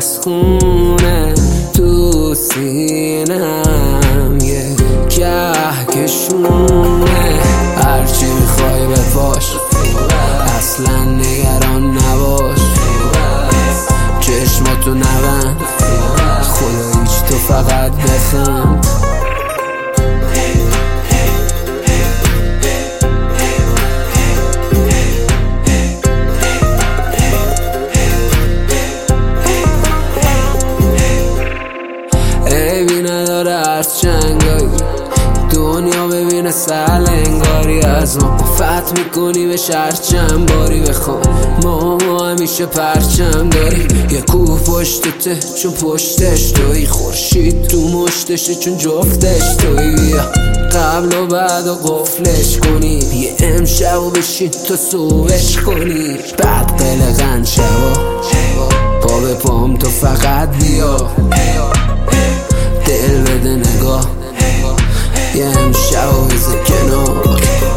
از خونه تو سینم یه کهکشونه. هرچی میخوای بپاش اصلا نگران نباش، چشماتو نبند خدا هیچ تو فقط بخند. عیبی نداره از چنگایی دنیا ببینه سلنگاری از ما فتح میکنی به شرچم باری بخوان ما همیشه پرچم داری. یه کوه پشتته چون پشتش توی، خورشید تو مشتشه چون جفتش توی. بیا قبل و بعد و قفلش کنی، یه امشب و بشین تا صبحش کنی. بعد قلقن شبا پا به پام تو فقط بیا، دل بده نگاه یه امشب و بزه کنار.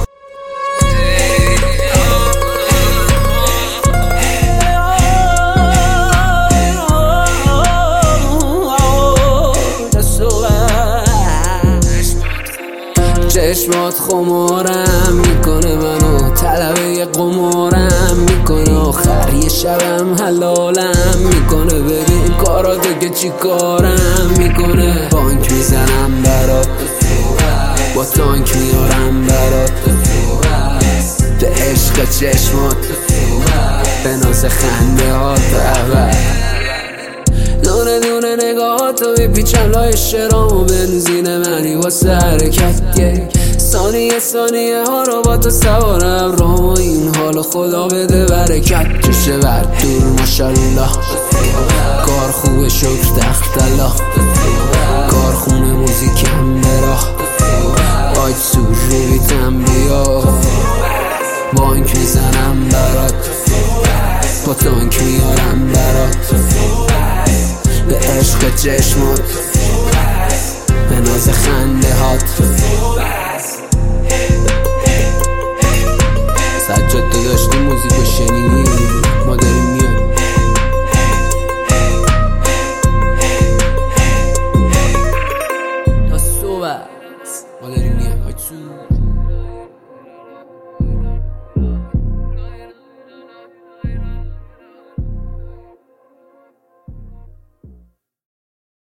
چشمات خمارم میکنه منو طلبه قمارم میکنه، آخر یه شبم حلالم میکنه. ببین کاراتو که چی کارم میکنه. بانک میزنم برات با تانک میارم برات، به عشق چشمات به ناز خنده هات ببر. دونه دونه نگاهاتو میپیچم لای شرام و بنزین منی واسه حرکت. ثانیه ثانیه ها رو با تو سوارم رام و این حال خدا بده برکت. چشه بر دور ماشالله کار خوبه شکر دختلا، کارخونه موزیکم براه آج سور رو بیتم بیا. بانک میزنم برات با تانک میارم برات، به عشق چشمات به ناز خنده هات. سجاد تو داشتی موزیکو شنیدی